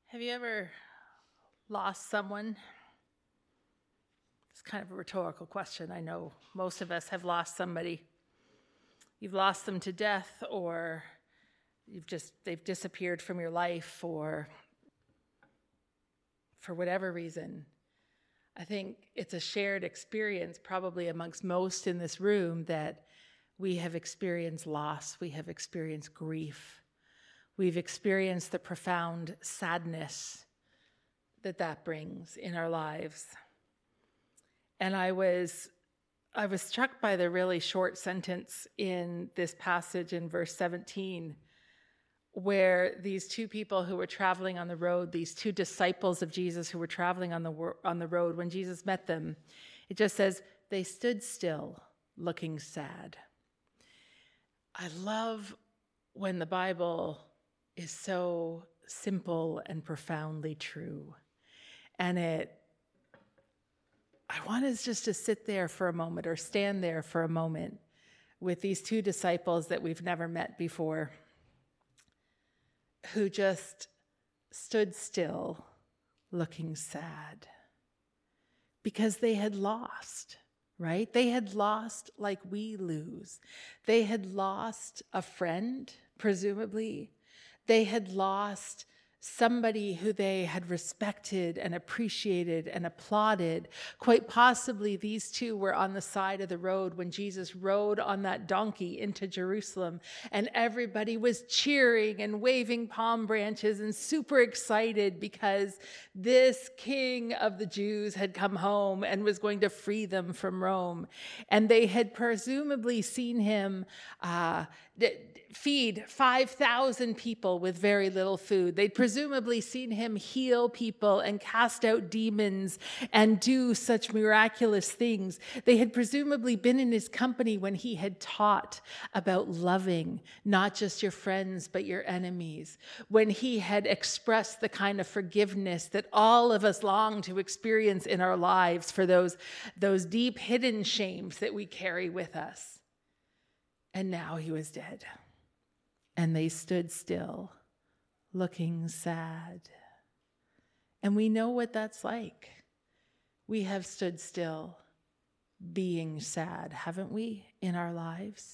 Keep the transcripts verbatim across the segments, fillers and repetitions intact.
Have you ever lost someone? It's kind of a rhetorical question. I know most of us have lost somebody. You've lost them to death, or you've just they've disappeared from your life, or for whatever reason. I think it's a shared experience probably amongst most in this room that we have experienced loss, we have experienced grief. We've experienced the profound sadness that that brings in our lives. And I was I was struck by the really short sentence in this passage in verse seventeen, where these two people who were traveling on the road, these two disciples of Jesus who were traveling on the on the road, when Jesus met them, it just says, they stood still, looking sad. I love when the Bible is so simple and profoundly true. And it, I want us just to sit there for a moment or stand there for a moment with these two disciples that we've never met before, who just stood still looking sad because they had lost, right? They had lost like we lose. They had lost a friend, presumably. They had lost somebody who they had respected and appreciated and applauded. Quite possibly these two were on the side of the road when Jesus rode on that donkey into Jerusalem, and everybody was cheering and waving palm branches and super excited because this king of the Jews had come home and was going to free them from Rome. And they had presumably seen him uh, feed five thousand people with very little food. They'd presumably seen him heal people and cast out demons and do such miraculous things. They had presumably been in his company when he had taught about loving not just your friends, but your enemies. When he had expressed the kind of forgiveness that all of us long to experience in our lives for those, those deep hidden shames that we carry with us. And now he was dead. And they stood still, looking sad. And we know what that's like. We have stood still, being sad, haven't we, in our lives?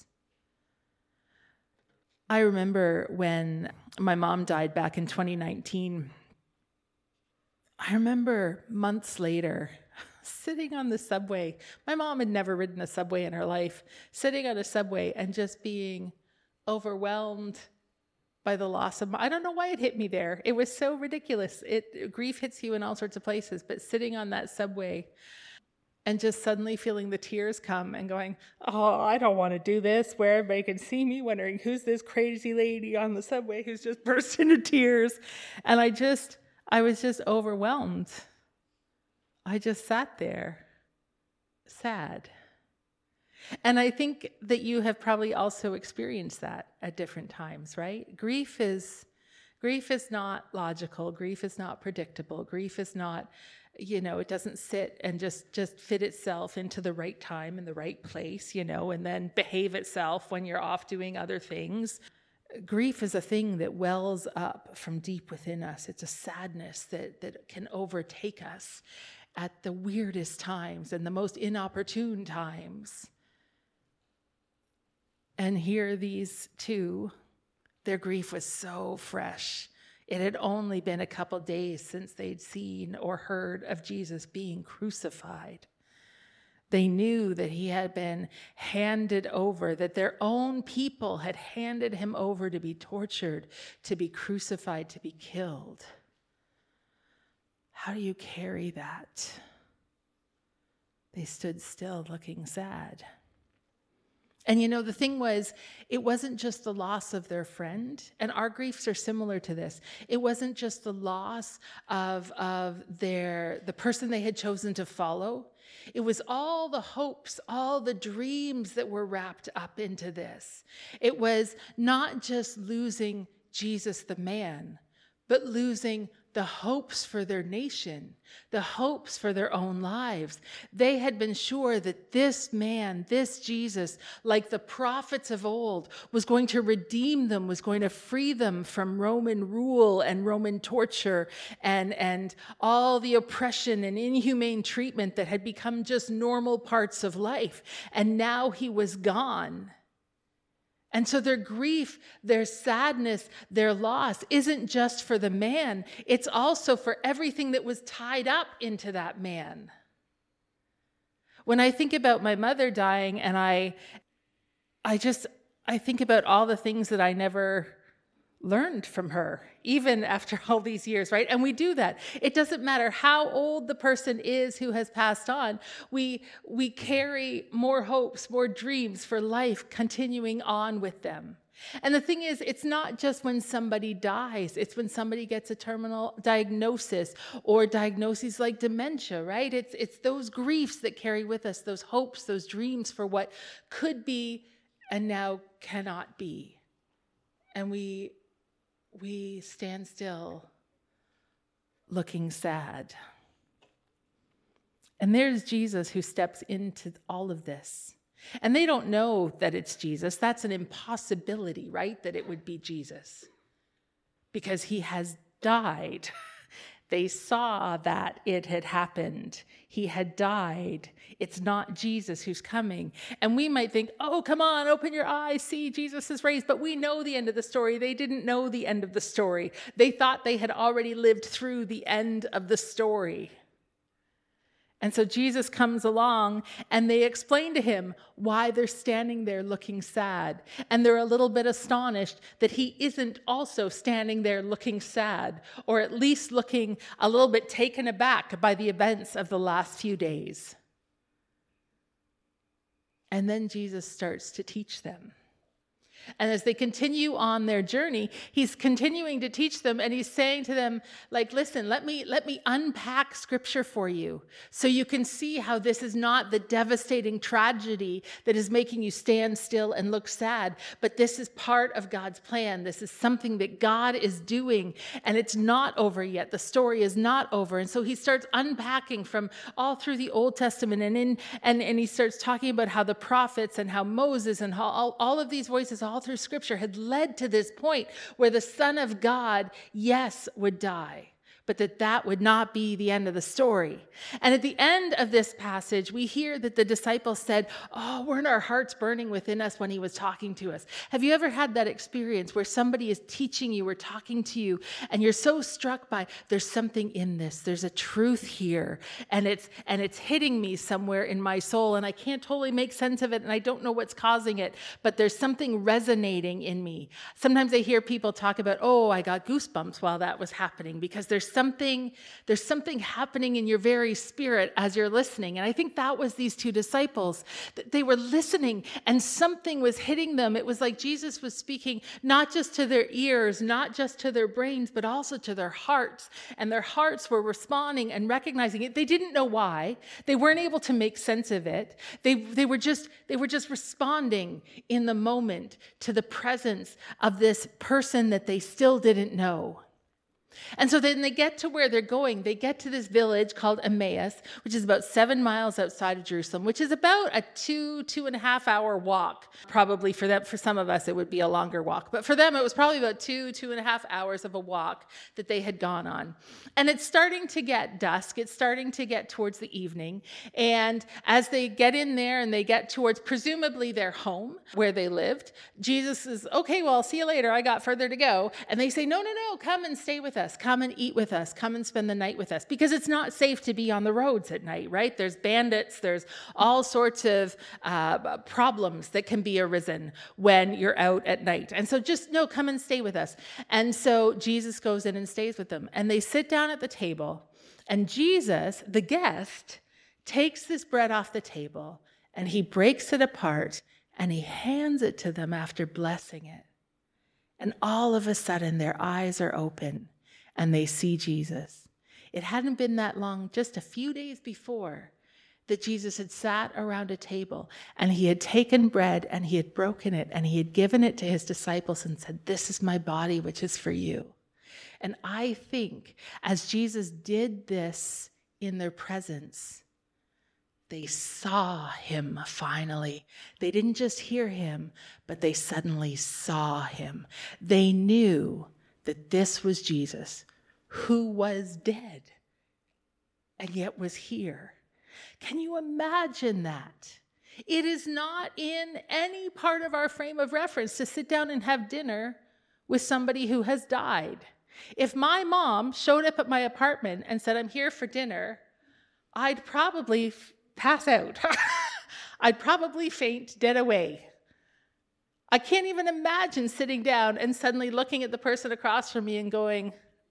I remember when my mom died back in twenty nineteen. I remember months later, sitting on the subway. My mom had never ridden a subway in her life, sitting on a subway and just being overwhelmed by the loss of my, I don't know why it hit me there. It was so ridiculous. It grief hits you in all sorts of places, but sitting on that subway and just suddenly feeling the tears come and going, oh, I don't want to do this, where everybody can see me, wondering who's this crazy lady on the subway who's just burst into tears. And I just, I was just overwhelmed. I just sat there, sad. And I think that you have probably also experienced that at different times, right? Grief is grief is not logical. Grief is not predictable. Grief is not, you know, it doesn't sit and just, just fit itself into the right time and the right place, you know, and then behave itself when you're off doing other things. Grief is a thing that wells up from deep within us. It's a sadness that, that can overtake us at the weirdest times and the most inopportune times. And here these two, their grief was so fresh. It had only been a couple days since they'd seen or heard of Jesus being crucified. They knew that he had been handed over, that their own people had handed him over to be tortured, to be crucified, to be killed. How do you carry that? They stood still looking sad. And you know, the thing was, it wasn't just the loss of their friend, and our griefs are similar to this. It wasn't just the loss of, of their the person they had chosen to follow. It was all the hopes, all the dreams that were wrapped up into this. It was not just losing Jesus the man, but losing the hopes for their nation, the hopes for their own lives. They had been sure that this man, this Jesus, like the prophets of old, was going to redeem them, was going to free them from Roman rule and Roman torture and, and all the oppression and inhumane treatment that had become just normal parts of life. And now he was gone. And so their grief, their sadness, their loss isn't just for the man, it's also for everything that was tied up into that man. When I think about my mother dying, and I I just I think about all the things that I never learned from her, even after all these years, right? And we do that. It doesn't matter how old the person is who has passed on. We, we carry more hopes, more dreams for life continuing on with them. And the thing is, it's not just when somebody dies. It's when somebody gets a terminal diagnosis or diagnoses like dementia, right? It's, it's those griefs that carry with us, those hopes, those dreams for what could be and now cannot be. And we We stand still, looking sad. And there's Jesus who steps into all of this. And they don't know that it's Jesus. That's an impossibility, right? That it would be Jesus. Because he has died. They saw that it had happened. He had died. It's not Jesus who's coming. And we might think, oh, come on, open your eyes, see, Jesus is raised. But we know the end of the story. They didn't know the end of the story. They thought they had already lived through the end of the story. And so Jesus comes along and they explain to him why they're standing there looking sad. And they're a little bit astonished that he isn't also standing there looking sad, or at least looking a little bit taken aback by the events of the last few days. And then Jesus starts to teach them. And as they continue on their journey, he's continuing to teach them, and he's saying to them, like, listen, let me let me unpack scripture for you so you can see how this is not the devastating tragedy that is making you stand still and look sad, but this is part of God's plan. This is something that God is doing, and it's not over yet. The story is not over. And so he starts unpacking from all through the Old Testament, and in and, and he starts talking about how the prophets and how Moses and how all, all of these voices, all through scripture, had led to this point where the Son of God, yes, would die, but that that would not be the end of the story. And at the end of this passage, we hear that the disciples said, oh, weren't our hearts burning within us when he was talking to us? Have you ever had that experience where somebody is teaching you or talking to you, and you're so struck by, there's something in this, there's a truth here, and it's and it's hitting me somewhere in my soul, and I can't totally make sense of it, and I don't know what's causing it, but there's something resonating in me. Sometimes I hear people talk about, oh, I got goosebumps while that was happening, because there's something, there's something happening in your very spirit as you're listening. And I think that was these two disciples. They were listening and something was hitting them. It was like Jesus was speaking not just to their ears, not just to their brains, but also to their hearts. And their hearts were responding and recognizing it. They didn't know why. They weren't able to make sense of it. They, they were just, they were just responding in the moment to the presence of this person that they still didn't know. And so then they get to where they're going. They get to this village called Emmaus, which is about seven miles outside of Jerusalem, which is about a two, two and a half hour walk. Probably for them, for some of us, it would be a longer walk. But for them, it was probably about two, two and a half hours of a walk that they had gone on. And it's starting to get dusk. It's starting to get towards the evening. And as they get in there and they get towards presumably their home where they lived, Jesus is, okay, well, I'll see you later. I got further to go. And they say, no, no, no, come and stay with us. Come and eat with us. Come and spend the night with us. Because it's not safe to be on the roads at night, right? There's bandits. There's all sorts of uh, problems that can be arisen when you're out at night. And so just, no, come and stay with us. And so Jesus goes in and stays with them. And they sit down at the table. And Jesus, the guest, takes this bread off the table and he breaks it apart and he hands it to them after blessing it. And all of a sudden, their eyes are open. And they see Jesus. It hadn't been that long, just a few days before, that Jesus had sat around a table and he had taken bread and he had broken it and he had given it to his disciples and said, this is my body, which is for you. And I think as Jesus did this in their presence, they saw him finally. They didn't just hear him, but they suddenly saw him. They knew that this was Jesus, who was dead and yet was here. Can you imagine that? It is not in any part of our frame of reference to sit down and have dinner with somebody who has died. If my mom showed up at my apartment and said, I'm here for dinner, I'd probably f- pass out. I'd probably faint dead away. I can't even imagine sitting down and suddenly looking at the person across from me and going,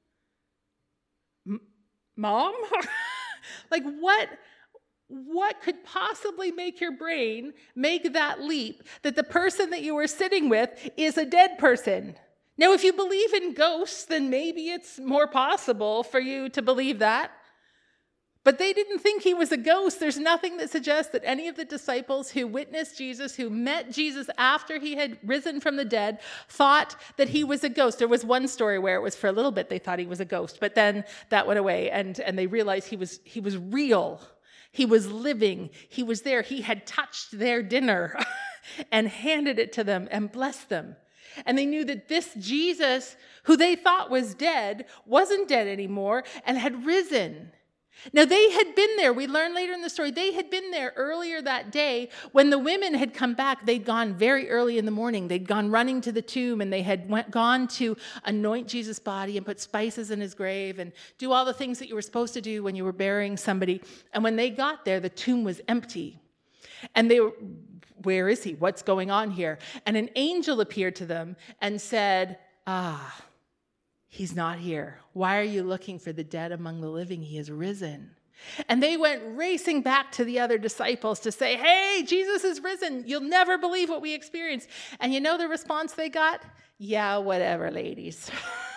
Mom? Like what? What could possibly make your brain make that leap that the person that you were sitting with is a dead person? Now, if you believe in ghosts, then maybe it's more possible for you to believe that. But they didn't think he was a ghost. There's nothing that suggests that any of the disciples who witnessed Jesus, who met Jesus after he had risen from the dead, thought that he was a ghost. There was one story where it was for a little bit they thought he was a ghost, but then that went away and, and they realized he was, he was real. He was living. He was there. He had touched their dinner and handed it to them and blessed them. And they knew that this Jesus, who they thought was dead, wasn't dead anymore and had risen. Now, they had been there. We learn later in the story, they had been there earlier that day when the women had come back. They'd gone very early in the morning. They'd gone running to the tomb, and they had went, gone to anoint Jesus' body and put spices in his grave and do all the things that you were supposed to do when you were burying somebody. And when they got there, the tomb was empty. And they were, where is he? What's going on here? And an angel appeared to them and said, ah, he's not here. Why are you looking for the dead among the living? He has risen. And they went racing back to the other disciples to say, hey, Jesus is risen. You'll never believe what we experienced. And you know the response they got? Yeah, whatever, ladies.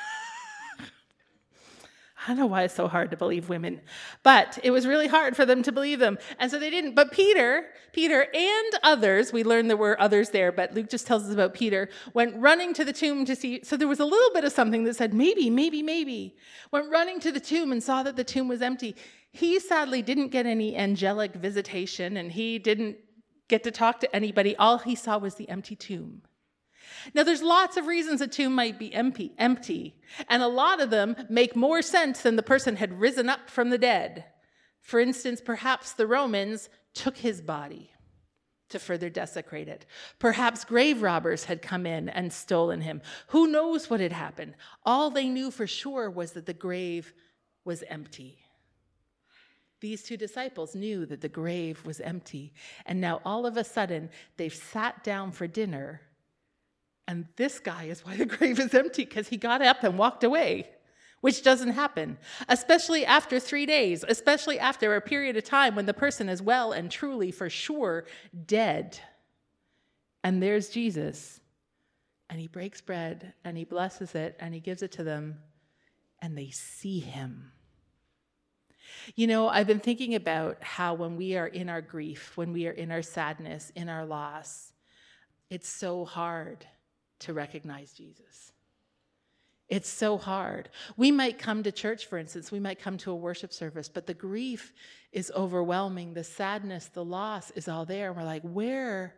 I don't know why it's so hard to believe women, but it was really hard for them to believe them. And so they didn't. But Peter, Peter and others, we learned there were others there, but Luke just tells us about Peter, went running to the tomb to see. So there was a little bit of something that said, maybe, maybe, maybe. Went running to the tomb and saw that the tomb was empty. He sadly didn't get any angelic visitation, and he didn't get to talk to anybody. All he saw was the empty tomb. Now, there's lots of reasons a tomb might be empty, empty, and a lot of them make more sense than the person had risen up from the dead. For instance, perhaps the Romans took his body to further desecrate it. Perhaps grave robbers had come in and stolen him. Who knows what had happened? All they knew for sure was that the grave was empty. These two disciples knew that the grave was empty, and now all of a sudden, they've sat down for dinner. And this guy is why the grave is empty, because he got up and walked away, which doesn't happen, especially after three days, especially after a period of time when the person is well and truly, for sure, dead. And there's Jesus, and he breaks bread, and he blesses it, and he gives it to them, and they see him. You know, I've been thinking about how when we are in our grief, when we are in our sadness, in our loss, it's so hard to recognize Jesus. It's so hard. We might come to church, for instance, we might come to a worship service, but the grief is overwhelming. The sadness, the loss is all there. And we're like, where,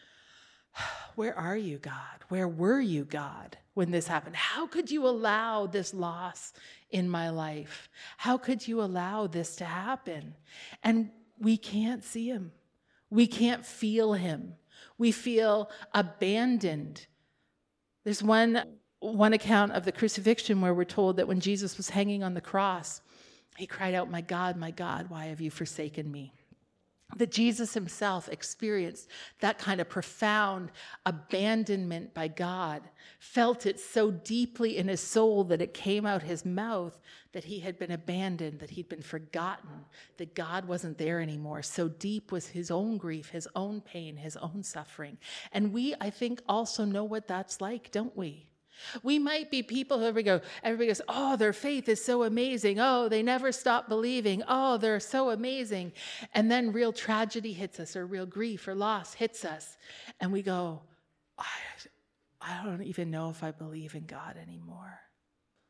where are you, God? Where were you, God, when this happened? How could you allow this loss in my life? How could you allow this to happen? And we can't see him. We can't feel him. We feel abandoned. There's one, one account of the crucifixion where we're told that when Jesus was hanging on the cross, he cried out, my God, my God, why have you forsaken me? That Jesus himself experienced that kind of profound abandonment by God, felt it so deeply in his soul that it came out his mouth that he had been abandoned, that he'd been forgotten, that God wasn't there anymore. So deep was his own grief, his own pain, his own suffering. And we, I think, also know what that's like, don't we? We might be people who everybody, go, everybody goes, oh, their faith is so amazing. Oh, they never stop believing. Oh, they're so amazing. And then real tragedy hits us, or real grief or loss hits us. And we go, I, I don't even know if I believe in God anymore.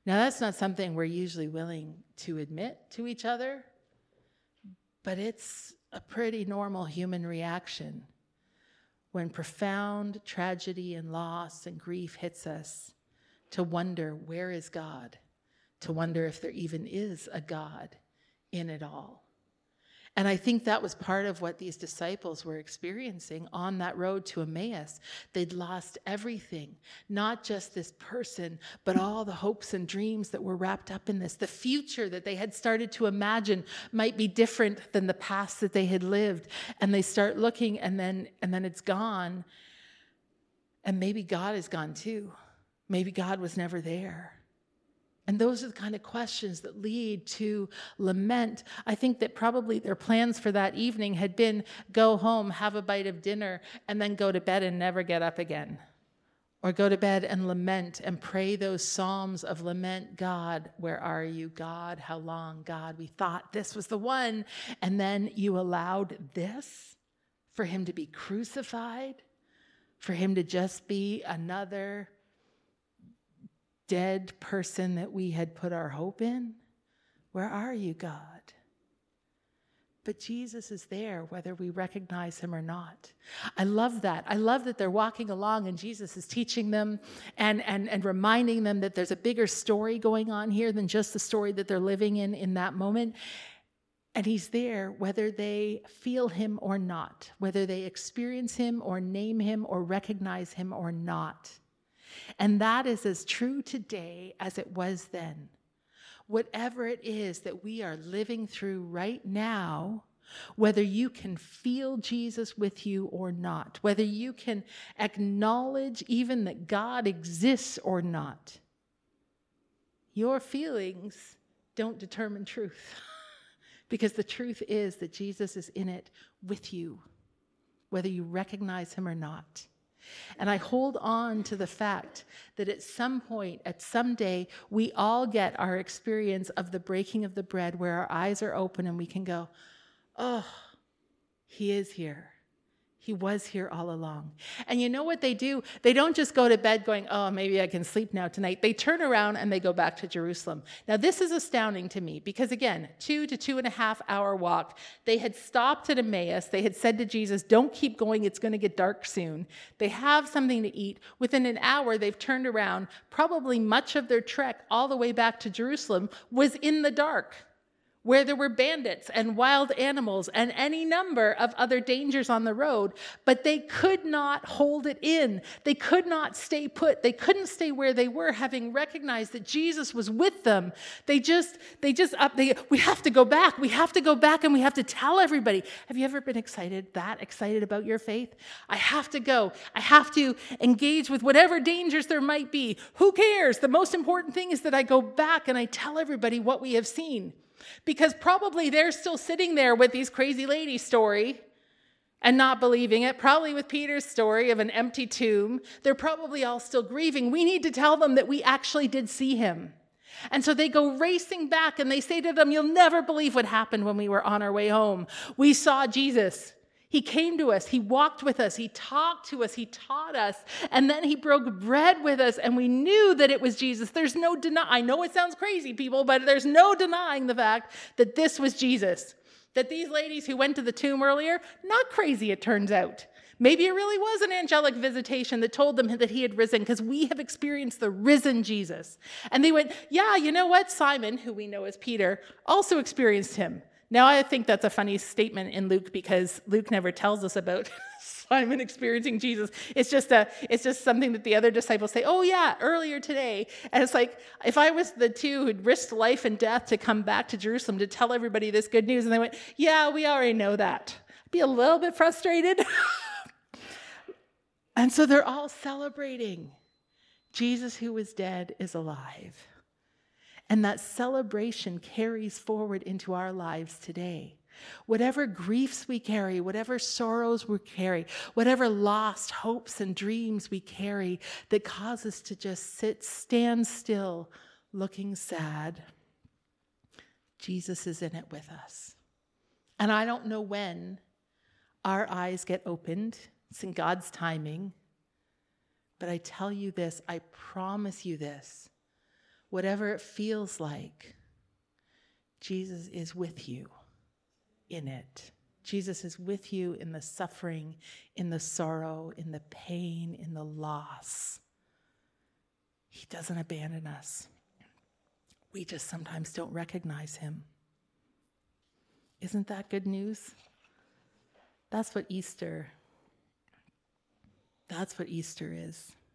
Now, that's not something we're usually willing to admit to each other, but it's a pretty normal human reaction when profound tragedy and loss and grief hits us, to wonder, where is God? To wonder if there even is a God in it all. And I think that was part of what these disciples were experiencing on that road to Emmaus. They'd lost everything, not just this person, but all the hopes and dreams that were wrapped up in this. The future that they had started to imagine might be different than the past that they had lived. And they start looking, and then, and then it's gone. And maybe God is gone too. Maybe God was never there. And those are the kind of questions that lead to lament. I think that probably their plans for that evening had been go home, have a bite of dinner, and then go to bed and never get up again. Or go to bed and lament and pray those psalms of lament. God, where are you? God, how long? God, we thought this was the one. And then you allowed this for him to be crucified, for him to just be another dead person that we had put our hope in. Where are you, God? But Jesus is there, whether we recognize him or not. I love that. I love that they're walking along and Jesus is teaching them and, and, and reminding them that there's a bigger story going on here than just the story that they're living in in that moment. And he's there whether they feel him or not, whether they experience him or name him or recognize him or not. And that is as true today as it was then. Whatever it is that we are living through right now, whether you can feel Jesus with you or not, whether you can acknowledge even that God exists or not, your feelings don't determine truth. Because the truth is that Jesus is in it with you, whether you recognize him or not. And I hold on to the fact that at some point, at some day, we all get our experience of the breaking of the bread where our eyes are open and we can go, oh, he is here. He was here all along. And you know what they do? They don't just go to bed going, oh, maybe I can sleep now tonight. They turn around and they go back to Jerusalem. Now, this is astounding to me because, again, two to two and a half hour walk. They had stopped at Emmaus. They had said to Jesus, don't keep going. It's going to get dark soon. They have something to eat. Within an hour, they've turned around. Probably much of their trek all the way back to Jerusalem was in the dark, where there were bandits and wild animals and any number of other dangers on the road, but they could not hold it in. They could not stay put. They couldn't stay where they were, having recognized that Jesus was with them. They just, they just up, they, we have to go back. We have to go back and we have to tell everybody. Have you ever been excited, that excited about your faith? I have to go. I have to engage with whatever dangers there might be. Who cares? The most important thing is that I go back and I tell everybody what we have seen. Because probably they're still sitting there with these crazy lady story and not believing it. Probably with Peter's story of an empty tomb. They're probably all still grieving. We need to tell them that we actually did see him. And so they go racing back and they say to them, you'll never believe what happened when we were on our way home. We saw Jesus. He came to us, he walked with us, he talked to us, he taught us, and then he broke bread with us, and we knew that it was Jesus. There's no denying. I know it sounds crazy, people, but there's no denying the fact that this was Jesus. That these ladies who went to the tomb earlier, not crazy, it turns out. Maybe it really was an angelic visitation that told them that he had risen, because we have experienced the risen Jesus. And they went, yeah, you know what? Simon, who we know as Peter, also experienced him. Now, I think that's a funny statement in Luke because Luke never tells us about Simon experiencing Jesus. It's just a, it's just something that the other disciples say, oh yeah, earlier today. And it's like, if I was the two who'd risked life and death to come back to Jerusalem to tell everybody this good news, and they went, yeah, we already know that. I'd be a little bit frustrated. And so they're all celebrating. Jesus, who was dead, is alive. And that celebration carries forward into our lives today. Whatever griefs we carry, whatever sorrows we carry, whatever lost hopes and dreams we carry that cause us to just sit, stand still, looking sad, Jesus is in it with us. And I don't know when our eyes get opened. It's in God's timing. But I tell you this, I promise you this. whatever it feels like, Jesus is with you in it. Jesus is with you in the suffering, in the sorrow, in the pain, in the loss. He doesn't abandon us. We just sometimes don't recognize him. Isn't that good news? That's what Easter, that's what Easter is.